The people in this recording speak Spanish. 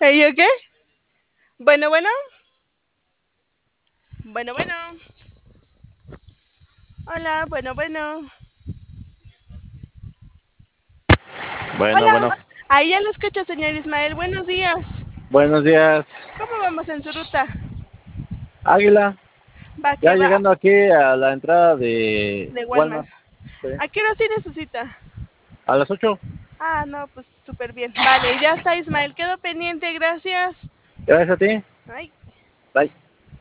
¿Y yo qué? Bueno, bueno. Bueno, bueno. Hola, bueno, bueno. Bueno, Hola. bueno. Ahí ya lo escucho, señor Ismael. Buenos días. Buenos días, ¿Cómo vamos en su ruta? Águila. Va Ya que va. llegando aquí a la entrada de De Walmart. Walmart. Sí. ¿A qué hora sí necesita? A las 8. Ah, no, pues súper bien. Vale, ya está Ismael. Quedo pendiente, gracias. Gracias a ti. Ay. Bye.